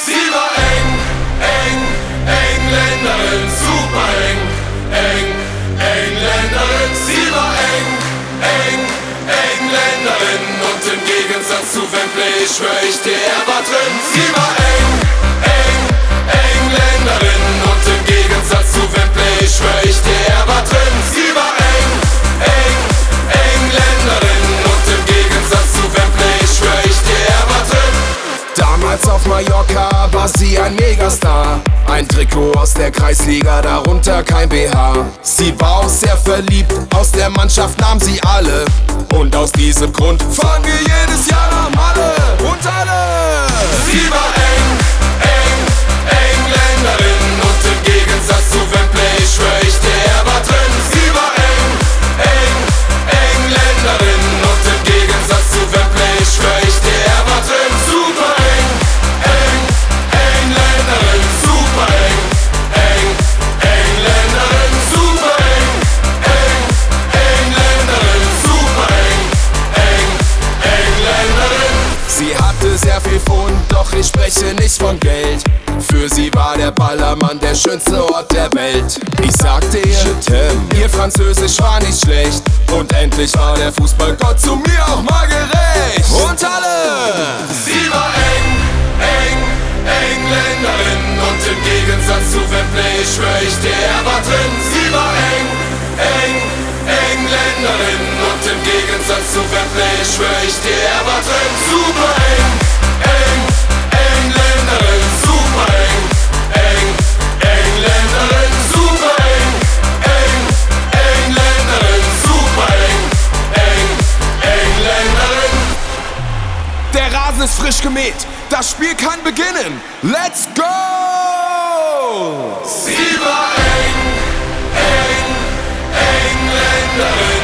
Sie war Engländerin, super Engländerin. Sie war Engländerin und im Gegensatz zu Wembley, ich schwör ich dir, er war drin. Sie war Engländerin und im Gegensatz zu Wembley, ich schwör ich dir, er war drin. Sie war Engländerin und im Gegensatz zu Wembley, ich schwör ich dir, er war drin. Damals auf Mallorca war sie ein Megastar. Ein Trikot aus der Kreisliga, darunter kein BH. Sie war auch sehr verliebt, aus der Mannschaft nahm sie alle. Und aus diesem Grund fahren wir jedes Jahr nach Malle. Und alle! Sie war Engländerin und im Gegensatz zu Wembley, ich schwör ich dir, er war drin. Sie war Engländerin und im Gegensatz zu Wembley, ich schwör ich dir, er war drin. Super Engländerin, super Engländerin, super Engländerin, super Engländerin. Sie hatte sehr viel Pfund, doch ich spreche nicht von Geld. Für sie war der Ballermann der schönste Ort der Welt. Ich sagte ihr Französisch war nicht schlecht. Und endlich war der Fußballgott zu mir auch mal gerecht. Und alle! Sie war Engländerin und im Gegensatz zu Wembley, ich schwör ich dir, er war drin. Sie war Engländerin und im Gegensatz zu Wembley, ich schwör ich dir, er war drin. Super Engländerin, super Engländerin, super Engländerin, super Engländerin. Der Rasen ist frisch gemäht, das Spiel kann beginnen. Let's go! Sie war Engländerin.